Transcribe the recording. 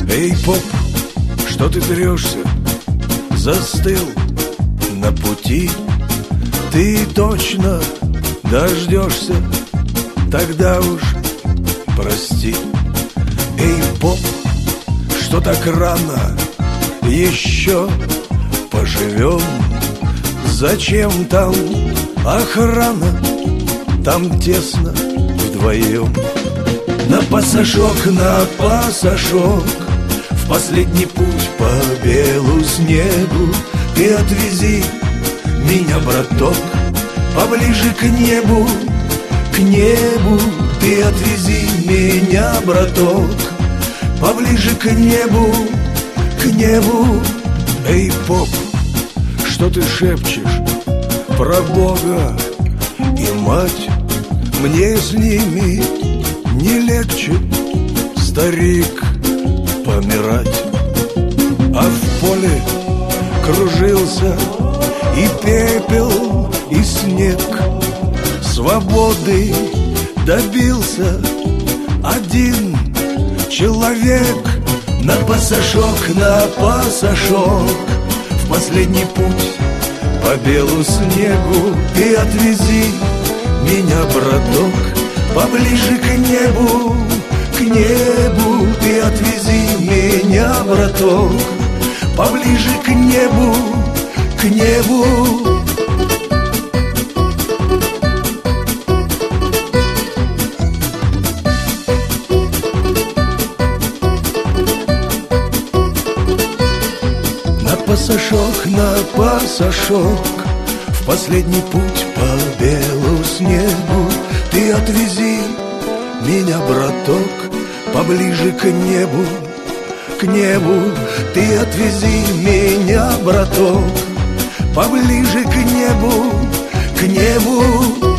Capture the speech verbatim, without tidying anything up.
Эй, поп, что ты трешься? Застыл на пути. Ты точно дождешься, тогда уж прости. Эй, поп, что так рано? Еще поживем. Зачем там охрана? Там тесно вдвоем. На пасашок, на пасашок, в последний путь по белу снегу. Ты отвези меня, браток, поближе к небу, к небу. Ты отвези меня, браток, поближе к небу, к небу. Эй, поп, что ты шепчешь про Бога и мать? Мне с ними не легче, старик, помирать. А в поле кружился и пепел, и снег. Свободы добился один человек. На пасашок, на пасашок, в последний путь по белу снегу. Ты отвези меня, браток, поближе к небу, к небу. Ты отвези меня, браток, поближе к небу, к небу. На пасашок, на пасашок, в последний путь по белу снегу. Ты отвези меня, браток, поближе к небу, к небу. Ты отвези меня, браток, поближе к небу, к небу.